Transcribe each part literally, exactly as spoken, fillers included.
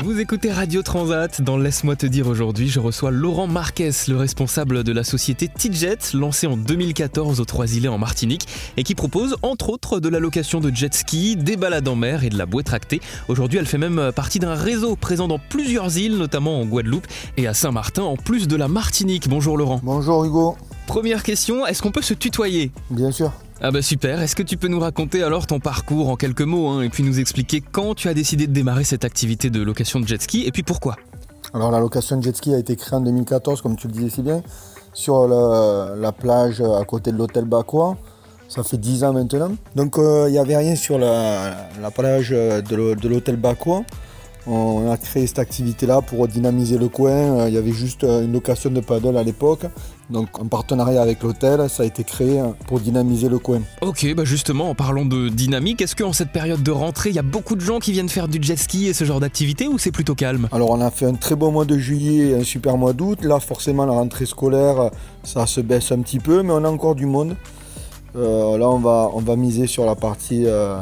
Vous écoutez Radio Transat. Dans Laisse-moi te dire aujourd'hui, je reçois Laurent Marquez, le responsable de la société T-Jet, lancée en deux mille quatorze aux Trois-Îlets en Martinique et qui propose entre autres de la location de jet ski, des balades en mer et de la bouée tractée. Aujourd'hui, elle fait même partie d'un réseau présent dans plusieurs îles, notamment en Guadeloupe et à Saint-Martin, en plus de la Martinique. Bonjour Laurent. Bonjour Hugo. Première question, est-ce qu'on peut se tutoyer ? Bien sûr. Ah bah super, est-ce que tu peux nous raconter alors ton parcours en quelques mots hein, et puis nous expliquer quand tu as décidé de démarrer cette activité de location de jet ski et puis pourquoi ? Alors la location de jet ski a été créée en deux mille quatorze, comme tu le disais si bien, sur la, la plage à côté de l'hôtel Bacois. Ça fait dix ans maintenant. Donc il euh, n'y avait rien sur la, la plage de, de l'hôtel Bacois. On a créé cette activité-là pour dynamiser le coin. Il y avait juste une location de paddle à l'époque. Donc en partenariat avec l'hôtel, ça a été créé pour dynamiser le coin. Ok, bah justement, en parlant de dynamique, est-ce qu'en cette période de rentrée, il y a beaucoup de gens qui viennent faire du jet ski et ce genre d'activité ou c'est plutôt calme ? Alors on a fait un très beau mois de juillet et un super mois d'août. Là forcément la rentrée scolaire, ça se baisse un petit peu, mais on a encore du monde. Euh, là on va, on va miser sur la partie... Euh,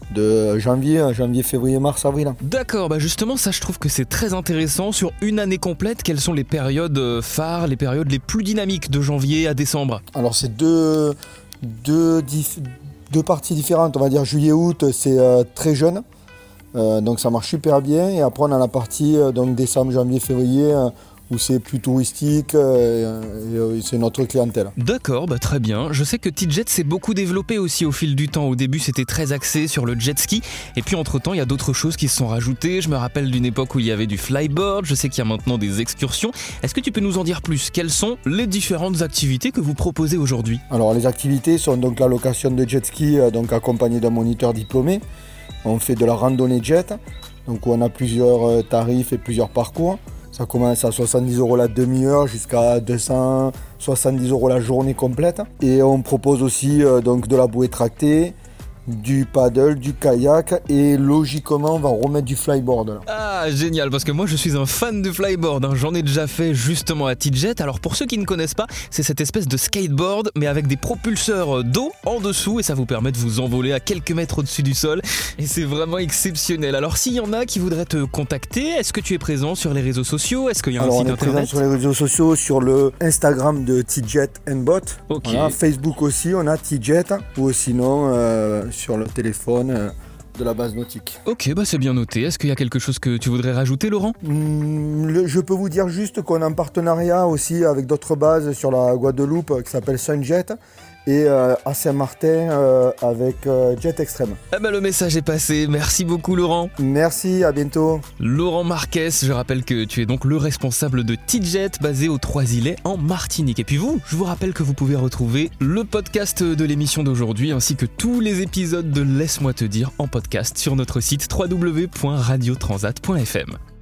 de janvier, janvier, février, mars, avril. D'accord, bah justement ça je trouve que c'est très intéressant. Sur une année complète, quelles sont les périodes phares, les périodes les plus dynamiques de janvier à décembre ? Alors c'est deux, deux, dif, deux parties différentes, on va dire juillet-août c'est euh, très jeune, euh, donc ça marche super bien. Et après on a la partie euh, donc décembre, janvier, février euh, où c'est plus touristique euh, et, et c'est notre clientèle. D'accord, bah très bien. Je sais que T-Jet s'est beaucoup développé aussi au fil du temps. Au début, c'était très axé sur le jet ski. Et puis, entre-temps, il y a d'autres choses qui se sont rajoutées. Je me rappelle d'une époque où il y avait du flyboard. Je sais qu'il y a maintenant des excursions. Est-ce que tu peux nous en dire plus ? Quelles sont les différentes activités que vous proposez aujourd'hui ? Alors, les activités sont donc la location de jet ski, euh, donc accompagné d'un moniteur diplômé. On fait de la randonnée jet, donc où on a plusieurs euh, tarifs et plusieurs parcours. Ça commence à soixante-dix euros la demi-heure jusqu'à deux cent soixante-dix euros la journée complète. Et on propose aussi euh, donc de la bouée tractée, du paddle, du kayak et logiquement on va remettre du flyboard là. Ah génial, parce que moi je suis un fan de flyboard, hein. J'en ai déjà fait justement à T-Jet. Alors pour ceux qui ne connaissent pas, c'est cette espèce de skateboard mais avec des propulseurs d'eau en dessous et ça vous permet de vous envoler à quelques mètres au-dessus du sol et c'est vraiment exceptionnel. Alors s'il y en a qui voudraient te contacter, est-ce que tu es présent sur les réseaux sociaux ? Est-ce qu'il y a Alors, un site on est internet ? présent sur les réseaux sociaux, sur le Instagram de T-Jet and Bot. Ok. Voilà, Facebook aussi, on a T-Jet ou sinon euh, sur le téléphone euh, de la base nautique. Ok, bah c'est bien noté. Est-ce qu'il y a quelque chose que tu voudrais rajouter, Laurent ? Mmh, le, je peux vous dire juste qu'on est en partenariat aussi avec d'autres bases sur la Guadeloupe euh, qui s'appelle Sunjet et euh, à Saint-Martin euh, avec euh, Jet Extreme. Ah bah le message est passé. Merci beaucoup, Laurent. Merci, à bientôt. Laurent Marquez, je rappelle que tu es donc le responsable de T-Jet basé aux Trois-Îlets en Martinique. Et puis vous, je vous rappelle que vous pouvez retrouver le podcast de l'émission d'aujourd'hui ainsi que tous les épisodes de Laisse-moi te dire en podcast sur notre site w w w point radio transat point f m.